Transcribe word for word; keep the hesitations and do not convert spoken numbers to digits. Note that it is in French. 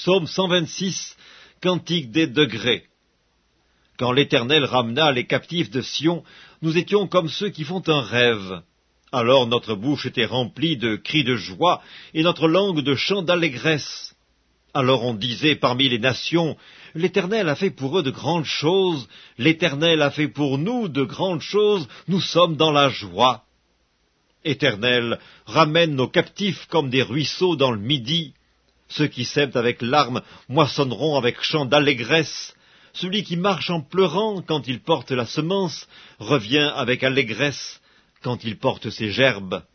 Psaume cent vingt-six, Cantique des degrés. Quand l'Éternel ramena les captifs de Sion, nous étions comme ceux qui font un rêve. Alors notre bouche était remplie de cris de joie, et notre langue de chants d'allégresse. Alors on disait parmi les nations, « L'Éternel a fait pour eux de grandes choses, l'Éternel a fait pour nous de grandes choses, nous sommes dans la joie. » Éternel, ramène nos captifs comme des ruisseaux dans le midi. Ceux qui sèment avec larmes moissonneront avec chants d'allégresse. Celui qui marche en pleurant quand il porte la semence revient avec allégresse quand il porte ses gerbes.